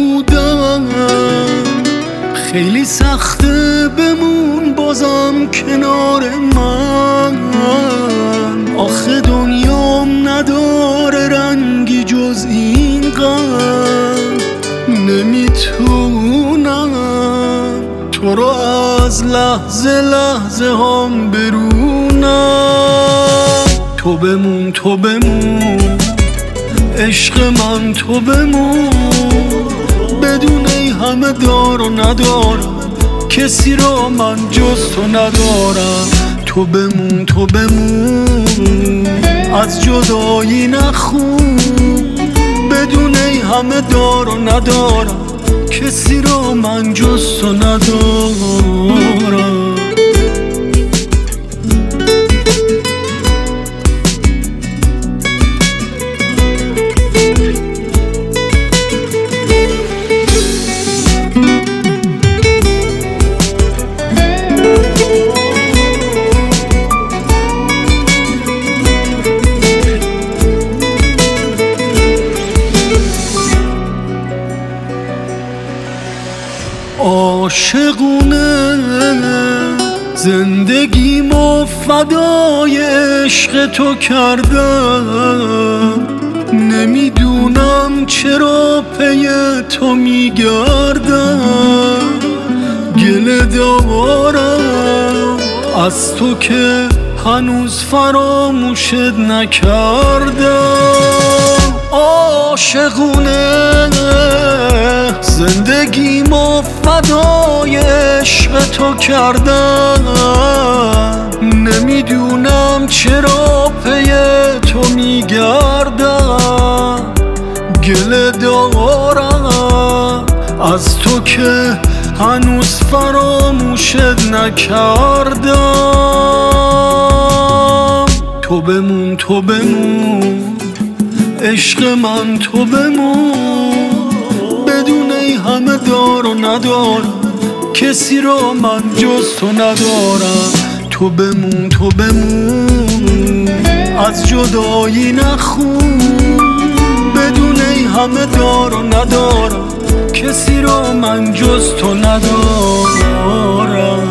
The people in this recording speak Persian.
بودم، خیلی سخته بمون بازم کنار من. آخه دنیام نداره رنگی جز این غم. نمیتونم تو رو از لحظه لحظه هم برونم. تو بمون تو بمون عشق من، تو بمون بدون ای همه دار و ندارم، کسی رو من جز تو ندارم. تو بمون تو بمون از جدایی نخون، بدون ای همه دار و ندارم، کسی رو من جز تو ندارم. عاشقونه زندگیمو فدای عشق تو کردم، نمیدونم چرا پی تو میگردم. گله دارم از تو که هنوز فراموشت نکردم. عاشقونه زندگیمو فدای عشق تو کردم، نمیدونم چرا پی تو میگردم. گله دارم از تو که هنوز فراموشت نکردم. تو بمون تو بمون عشق من، تو بمون بدون ای همه دار و ندارم، کسی رو من جز تو ندارم. تو بمون تو بمون از جدایی نخون، بدون ای همه دار و ندارم، کسی رو من جز تو ندارم.